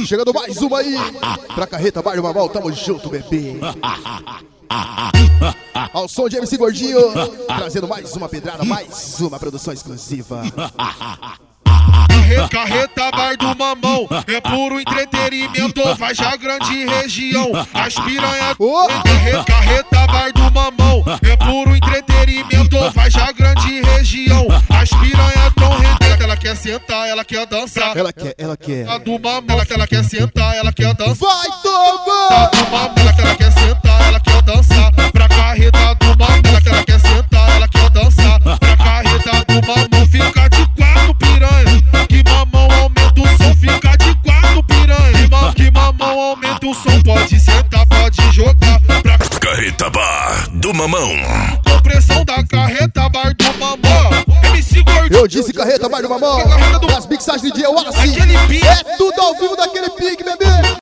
chegando mais uma aí. Pra Carreta Bar do Mamão, tamo junto, bebê. Ao som de MC Gordinho, trazendo mais uma pedrada, mais uma produção exclusiva. Carreta Bar do Mamão é puro entretenimento, faz a grande região, as piranha. Carreta Bar do Mamão é puro entretenimento, faz a grande região, as piranha tão rendendo. Ela quer sentar, ela quer dançar. Ela quer. A do Mamão, ela quer sentar, ela quer dançar. Vai tomar! A do Mamão, ela quer sentar, ela quer dançar. Pra Carreta do Mamão, ela quer sentar, ela quer dançar. Pra Carreta do Mamão, fica de quatro piranha. Que mamão aumenta o som, fica de quatro piranha. Que mamão aumenta o som, pode sentar, pode jogar. Pra Carreta Bar do Mamão. compressão da Carreta Bar do Mamão. MC Gordinho. Eu disse Carreta Bar do Mamão. As mixagens de Wallace. Aquele pique. É tudo ao vivo daquele pique, bebê.